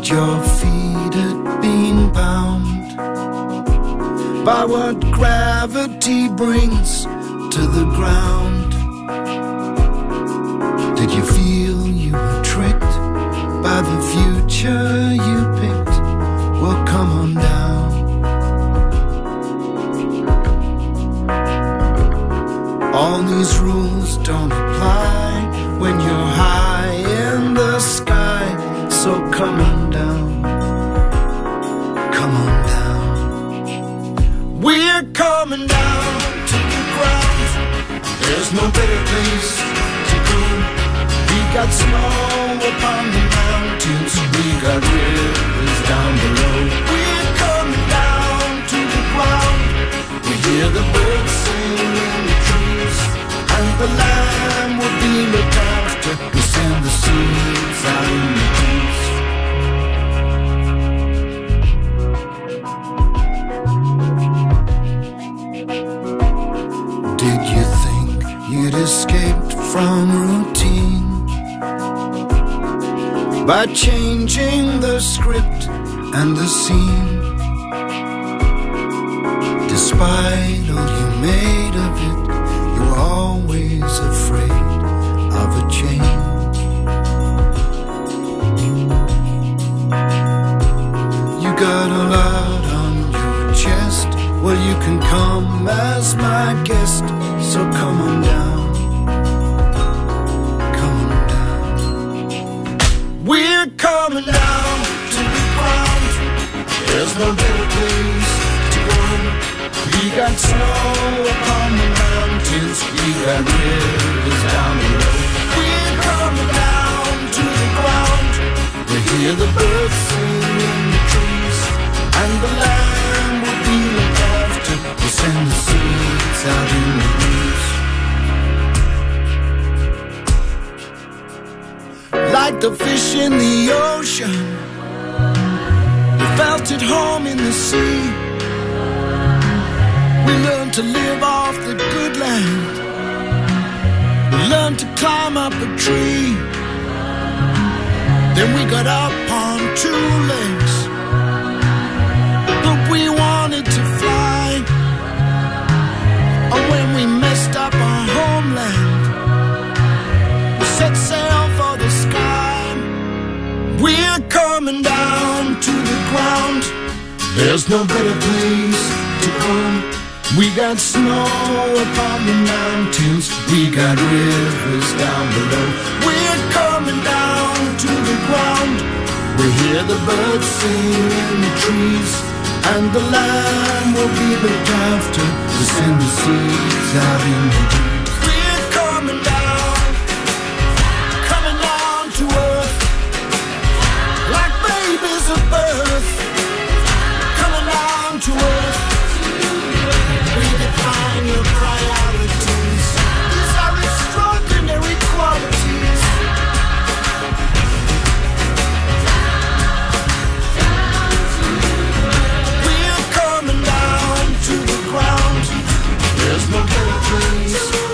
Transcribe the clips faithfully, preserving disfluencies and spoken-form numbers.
that your feet had been bound by what gravity brings to the ground? Did you feel you were tricked by the future you picked? Well, come on down. All these rules don't apply when you're high in the sky. So come on down, come on down. We're coming down to the ground. There's no better place to go. We got snow upon the mountains, we got rivers down below. We're coming down to the ground. We hear the birds sing in the trees, and the land will be looked after. We send the seeds out in the breeze. Did you think you'd escaped from routine by changing the script and the scene? Despite all you made of it, you were always afraid of a change. You got a lot on your chest. Well, you can come as my guest. So come on down, come on down. We're coming down to the ground. There's no better place to go. We got snow upon the mountains, we got rivers down below. We're coming down to the ground. We hear the birds sing in the trees, and the land will be looked after. We send the seeds out in the breeze. Like the fish in the ocean, we felt at home in the sea. We learned to live off the good land. We learned to climb up a tree. Then we got up on two legs, but we wanted to fly. And when we messed up our homeland, we set sail for the sky. We're coming down to the ground. There's no better place to go. We got snow upon the mountains, we got rivers down below. We're coming down to the ground. We hear the birds sing in the trees, and the land will be looked after. We send the seeds out in the breeze. We're coming down, coming down to earth, like babies at birth. Coming down to earth. Redefine your priorities. These are extraordinary qualities. We're coming down to the ground. There's no better place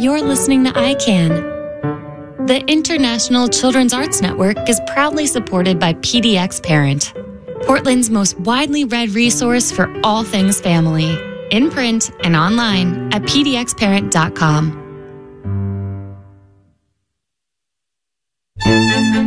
You're listening to I CAN. The International Children's Arts Network is proudly supported by P D X Parent, Portland's most widely read resource for all things family, in print and online at p d x parent dot com.